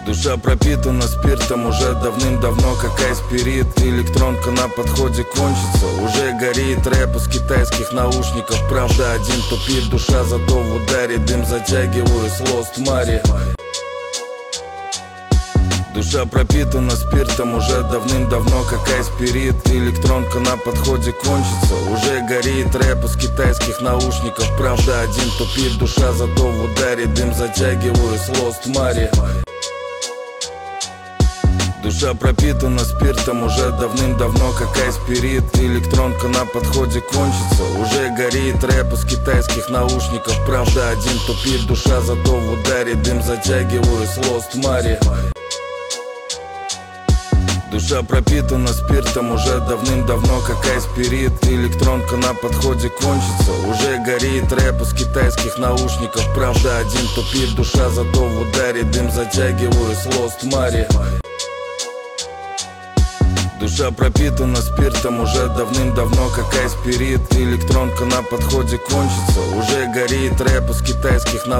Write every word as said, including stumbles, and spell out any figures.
Душа пропитана спиртом уже давным-давно, как айспирит. Электронка на подходе кончится, уже горит рэп из китайских наушников. Правда, один тупит, душа зато в ударе. Дым затягиваю с Lost Mari. Душа пропитана спиртом уже давным-давно, как айспирит. Электронка на подходе кончится, уже горит рэп из китайских наушников. Правда, один тупит, душа зато в ударе. Дым затягиваю с Lost Mari. Душа пропитана спиртом уже давным-давно, как айспирит. Электронка на подходе кончится, уже горит рэп из китайских наушников. Правда, один тупит, душа зато в ударе. Дым затягиваю с Lost Mari. Душа пропитана спиртом уже давным-давно, как айспирит. Электронка на подходе кончится, уже горит рэп из китайских наушников. Правда, один тупит, душа зато в ударе. Дым затягиваю с Lost Mari. Душа пропитана спиртом уже давным-давно, как айспирит. Электронка на подходе кончится, уже горит рэп из китайских наушников.